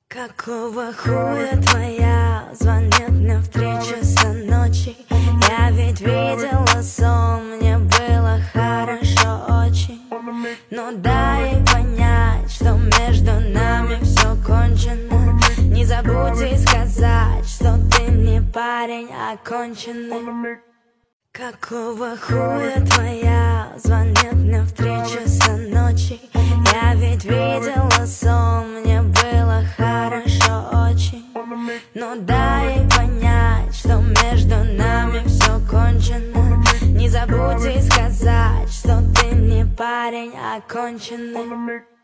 Какого хуя твоя звонит мне в 3 часа ночи? Я ведь видела сон, мне было хорошо очень. Ну дай понять, что между нами все кончено. Не забудь и сказать, что ты мне парень оконченный. Какого хуя твоя звонит мне в 3 часа ночи? Я ведь видела сон, мне было хорошо очень. Ну дай понять, что между нами все кончено. Не забудь и сказать, что ты мне парень оконченный.